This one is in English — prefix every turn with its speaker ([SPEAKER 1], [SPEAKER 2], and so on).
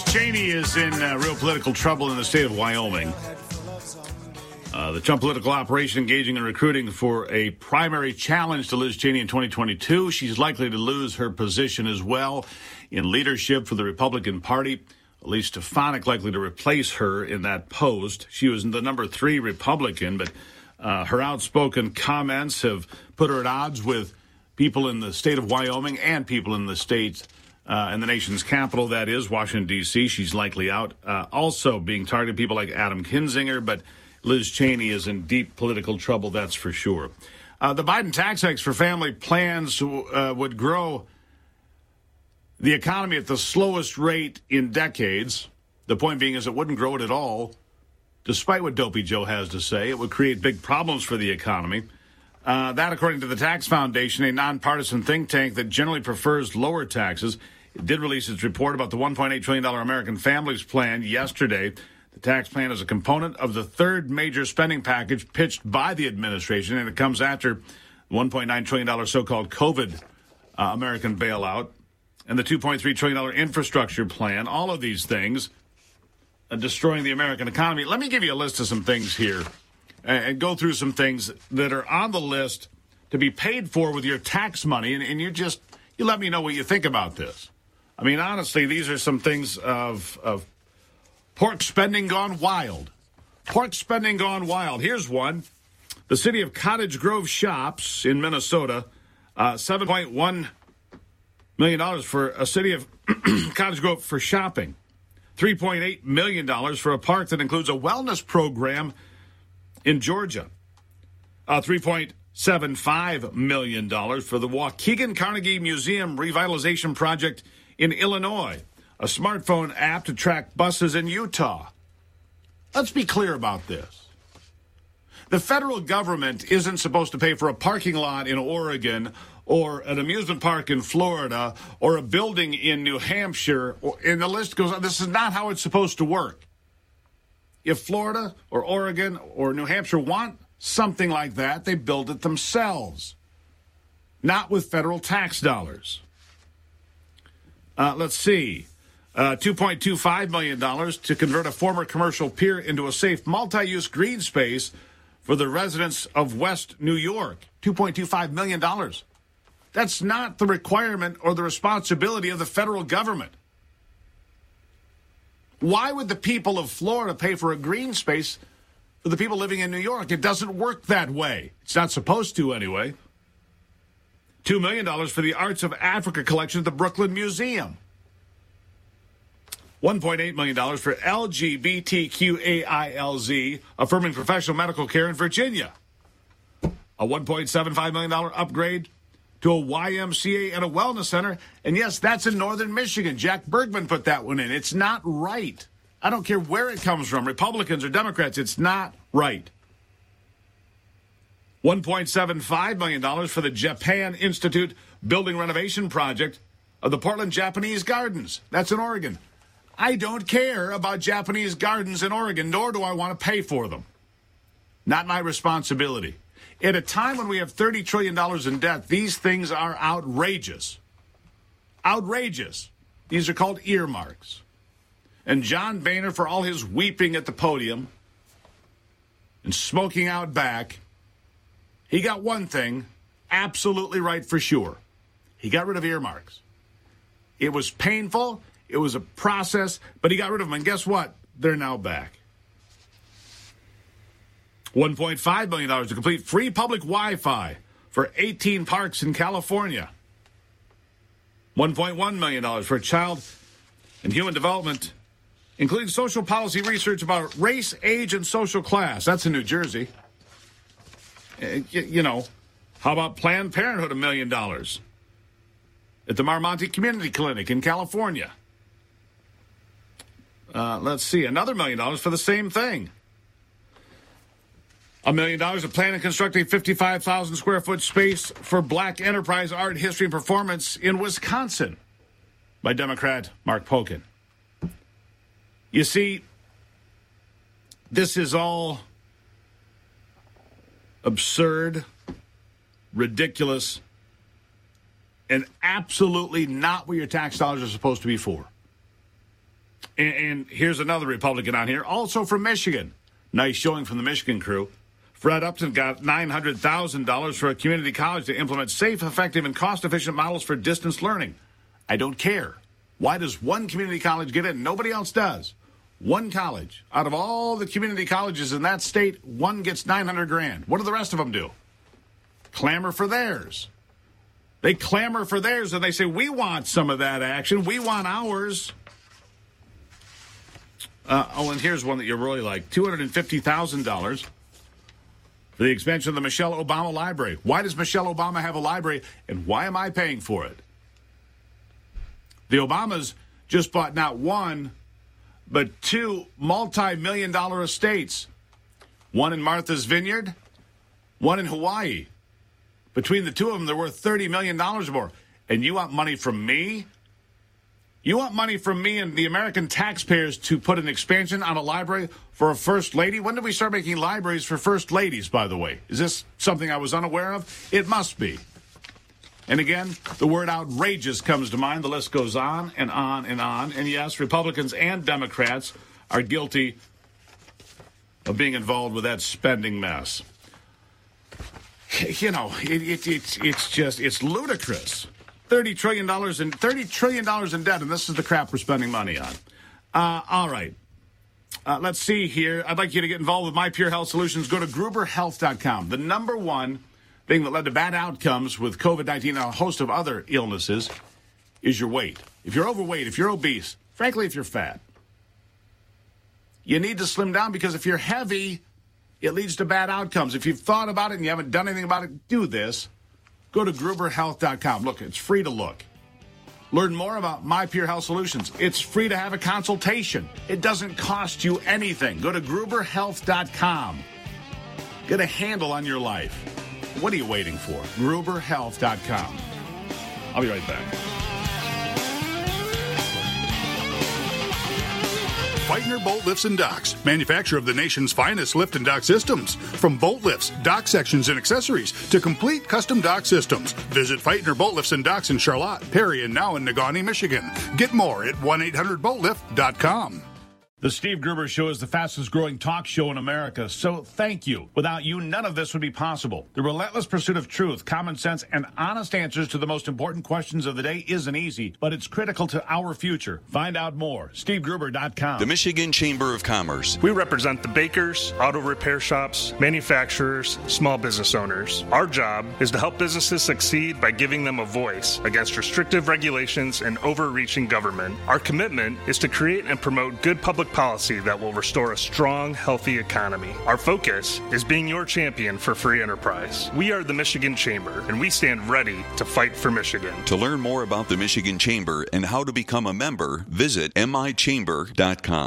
[SPEAKER 1] Cheney is in real political trouble in the state of Wyoming. The Trump political operation engaging in recruiting for a primary challenge to Liz Cheney in 2022. She's likely to lose her position as well in leadership for the Republican Party. Elise Stefanik likely to replace her in that post. She was the number 3 Republican, but her outspoken comments have put her at odds with people in the state of Wyoming and people in the state and the nation's capital, that is, Washington, D.C. She's likely out. Also being targeted, people like Adam Kinzinger, but Liz Cheney is in deep political trouble, that's for sure. The Biden tax hikes for family plans would grow the economy at the slowest rate in decades. The point being is it wouldn't grow it at all, despite what Dopey Joe has to say. It would create big problems for the economy. That, according to the Tax Foundation, a nonpartisan think tank that generally prefers lower taxes. It did release its report about the $1.8 trillion American Families Plan yesterday. The tax plan is a component of the third major spending package pitched by the administration, and it comes after the $1.9 trillion so-called COVID American bailout and the $2.3 trillion infrastructure plan. All of these things destroying the American economy. Let me give you a list of some things here and go through some things that are on the list to be paid for with your tax money, and you let me know what you think about this. I mean, honestly, these are some things of pork spending gone wild. Pork spending gone wild. Here's one. The city of Cottage Grove Shops in Minnesota, $7.1 million for a city of Cottage Grove for shopping. $3.8 million for a park that includes a wellness program in Georgia. $3.75 million for the Waukegan Carnegie Museum Revitalization Project in Illinois. A smartphone app to track buses in Utah. Let's be clear about this. The federal government isn't supposed to pay for a parking lot in Oregon or an amusement park in Florida or a building in New Hampshire, and the list goes on. This is not how it's supposed to work. If Florida or Oregon or New Hampshire want something like that, they build it themselves, not with federal tax dollars. Let's see. $2.25 million to convert a former commercial pier into a safe multi-use green space for the residents of West New York. $2.25 million. That's not the requirement or the responsibility of the federal government. Why would the people of Florida pay for a green space for the people living in New York? It doesn't work that way. It's not supposed to anyway. $2 million for the Arts of Africa collection at the Brooklyn Museum. $1.8 million for LGBTQAILZ, affirming professional medical care in Virginia. A $1.75 million upgrade to a YMCA and a wellness center. And yes, that's in northern Michigan. Jack Bergman put that one in. It's not right. I don't care where it comes from, Republicans or Democrats. It's not right. $1.75 million for the Japan Institute building renovation project of the Portland Japanese Gardens. That's in Oregon. I don't care about Japanese gardens in Oregon, nor do I want to pay for them. Not my responsibility. At a time when we have $30 trillion in debt, these things are outrageous. Outrageous. These are called earmarks. And John Boehner, for all his weeping at the podium and smoking out back, he got one thing absolutely right for sure. He got rid of earmarks. It was painful. It was a process, but he got rid of them. And guess what? They're now back. $1.5 million to complete free public Wi-Fi for 18 parks in California. $1.1 million for child and human development, including social policy research about race, age, and social class. That's in New Jersey. You know, how about Planned Parenthood, $1 million at the Marmonte Community Clinic in California? Let's see, another $1 million for the same thing. $1 million to plan and construct a 55,000 square foot space for Black enterprise art, history, and performance in Wisconsin by Democrat Mark Pocan. You see, this is all absurd, ridiculous, and absolutely not what your tax dollars are supposed to be for. And here's another Republican on here, also from Michigan. Nice showing from the Michigan crew. Fred Upton got $900,000 for a community college to implement safe, effective, and cost-efficient models for distance learning. I don't care. Why does one community college get it and nobody else does? One college. Out of all the community colleges in that state, one gets $900,000. What do the rest of them do? Clamor for theirs. They clamor for theirs, and they say, we want some of that action. We want ours. And here's one that you really like. $250,000 for the expansion of the Michelle Obama Library. Why does Michelle Obama have a library, and why am I paying for it? The Obamas just bought not one, but two multi-million-dollar estates. One in Martha's Vineyard, one in Hawaii. Between the two of them, they're worth $30 million or more. And you want money from me? You want money from me and the American taxpayers to put an expansion on a library for a first lady? When did we start making libraries for first ladies, by the way? Is this something I was unaware of? It must be. And again, the word outrageous comes to mind. The list goes on and on and on. And yes, Republicans and Democrats are guilty of being involved with that spending mess. You know, it's ludicrous. $30 trillion in debt, and this is the crap we're spending money on. All right. Let's see here. I'd like you to get involved with My Pure Health Solutions. Go to GruberHealth.com. The number one thing that led to bad outcomes with COVID-19 and a host of other illnesses is your weight. If you're overweight, if you're obese, frankly, if you're fat, you need to slim down, because if you're heavy, it leads to bad outcomes. If you've thought about it and you haven't done anything about it, do this. Go to GruberHealth.com. Look, it's free to look. Learn more about My Pure Health Solutions. It's free to have a consultation. It doesn't cost you anything. Go to GruberHealth.com. Get a handle on your life. What are you waiting for? GruberHealth.com. I'll be right back.
[SPEAKER 2] Feitner Boat Lifts and Docks, manufacturer of the nation's finest lift and dock systems. From boat lifts, dock sections, and accessories to complete custom dock systems. Visit Feitner Boat Lifts and Docks in Charlotte, Perry, and now in Negaunee, Michigan. Get more at 1-800-BOATLIFT.com.
[SPEAKER 1] The Steve Gruber Show is the fastest growing talk show in America, so thank you. Without you, none of this would be possible. The relentless pursuit of truth, common sense, and honest answers to the most important questions of the day isn't easy, but it's critical to our future. Find out more. SteveGruber.com.
[SPEAKER 3] The Michigan Chamber of Commerce.
[SPEAKER 4] We represent the bakers, auto repair shops, manufacturers, small business owners. Our job is to help businesses succeed by giving them a voice against restrictive regulations and overreaching government. Our commitment is to create and promote good public policy that will restore a strong, healthy economy. Our focus is being your champion for free enterprise. We are the Michigan Chamber, and we stand ready to fight for Michigan.
[SPEAKER 3] To learn more about the Michigan Chamber and how to become a member, visit michamber.com.